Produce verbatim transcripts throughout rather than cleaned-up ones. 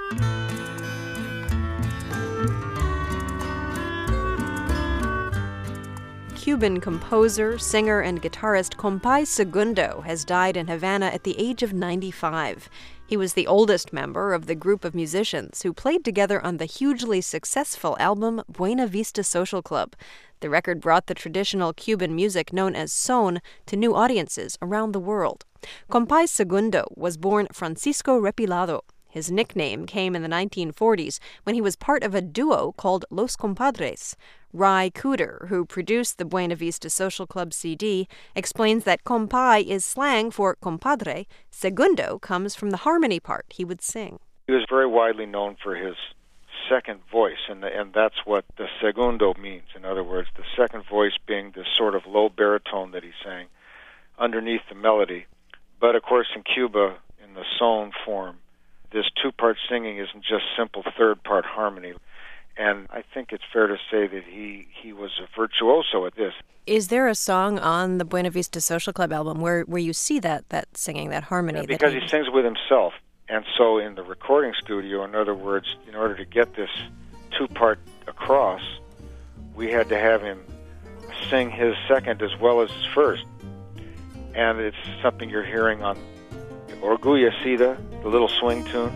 Cuban composer, singer, and guitarist Compay Segundo has died in Havana at the age of ninety-five. He was the oldest member of the group of musicians who played together on the hugely successful album Buena Vista Social Club. The record brought the traditional Cuban music known as son to new audiences around the world. Compay Segundo was born Francisco Repilado. His nickname came in the nineteen forties when he was part of a duo called Los Compadres. Ry Cooder, who produced the Buena Vista Social Club C D, explains that compay is slang for compadre. Segundo comes from the harmony part he would sing. He was very widely known for his second voice, and, the, and that's what the segundo means. In other words, the second voice being this sort of low baritone that he sang underneath the melody. But, of course, in Cuba, in the son form, this two-part singing isn't just simple third-part harmony. And I think it's fair to say that he, he was a virtuoso at this. Is there a song on the Buena Vista Social Club album where, where you see that, that singing, that harmony? Yeah, because that he... he sings with himself. And so in the recording studio, in other words, in order to get this two-part across, we had to have him sing his second as well as his first. And it's something you're hearing on Orgullecida, the little swing tune.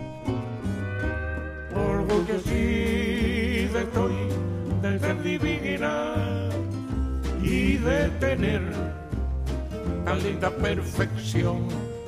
Orgullecida estoy de ser divina y de tener tan linda perfección.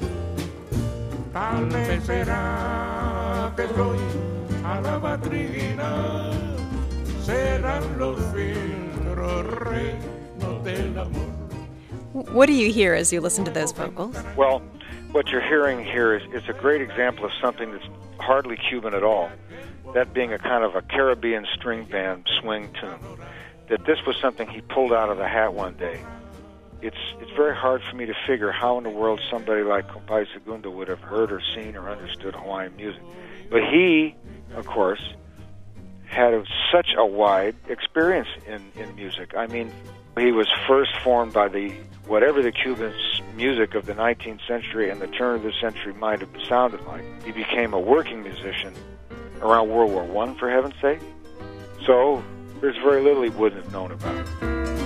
Tal vez será que soy a la madrina, serán los filtros reinos del amor. What do you hear as you listen to those vocals? Well, what you're hearing here is, is a great example of something that's hardly Cuban at all, that being a kind of a Caribbean string band swing tune. That this was something he pulled out of the hat one day. It's it's very hard for me to figure how in the world somebody like Compay Segundo would have heard or seen or understood Hawaiian music. But he, of course, had a, such a wide experience in, in music. I mean, he was first formed by the whatever the Cuban music of the nineteenth century and the turn of the century might have sounded like. He became a working musician around World War One, for heaven's sake. So there's very little he wouldn't have known about it.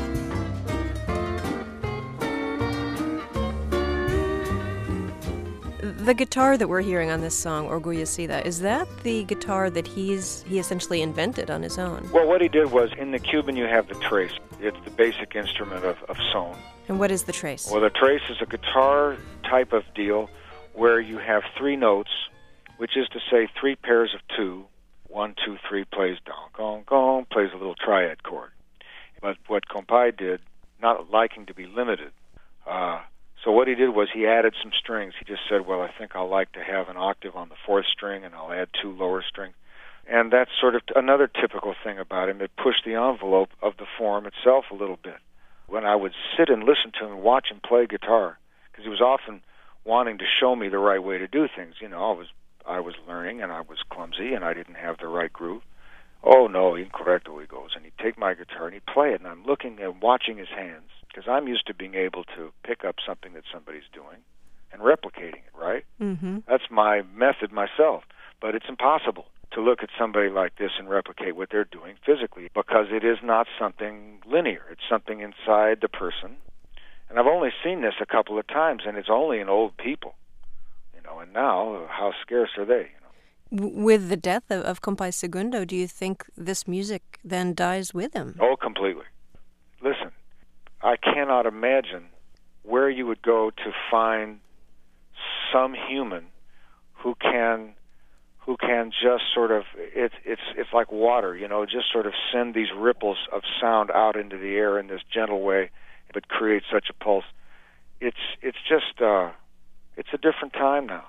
The guitar that we're hearing on this song, Orgullecida, is that the guitar that he's he essentially invented on his own? Well, what he did was, in the Cuban you have the tres. It's the basic instrument of, of son. And what is the tres? Well, the tres is a guitar type of deal where you have three notes, which is to say three pairs of two. One, two, three plays down, gong, gong, plays a little triad chord. But what Compay did, not liking to be limited, uh, so what he did was he added some strings. He just said, well, I think I'll like to have an octave on the fourth string, and I'll add two lower strings. And that's sort of another typical thing about him. It pushed the envelope of the form itself a little bit. When I would sit and listen to him and watch him play guitar, because he was often wanting to show me the right way to do things. You know, I was I was learning, and I was clumsy, and I didn't have the right groove. Oh, no, incorrecto, he goes. And he'd take my guitar, and he'd play it, and I'm looking and watching his hands, because I'm used to being able to pick up something that somebody's doing and replicating it, right? Mm-hmm. That's my method myself. But it's impossible to look at somebody like this and replicate what they're doing physically, because it is not something linear. It's something inside the person. And I've only seen this a couple of times, and it's only in old people. You know, and now, how scarce are they? You know? With the death of, of Compay Segundo, do you think this music then dies with him? Oh, completely. Listen, I cannot imagine where you would go to find some human who can who can just sort of, it's it's it's like water, you know, just sort of send these ripples of sound out into the air in this gentle way, but create such a pulse. It's it's just uh, it's a different time now.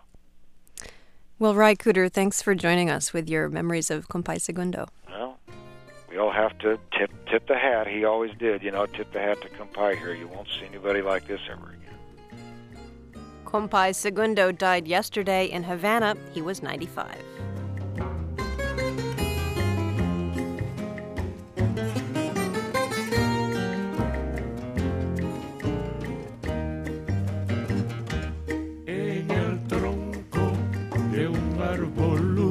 Well, Ry Cooder, thanks for joining us with your memories of Compay Segundo. Well, we all have to tip tip the hat. He always did, you know, tip the hat to Compay here. You won't see anybody like this ever again. Compay Segundo died yesterday in Havana. He was ninety-five. En el tronco de un árbol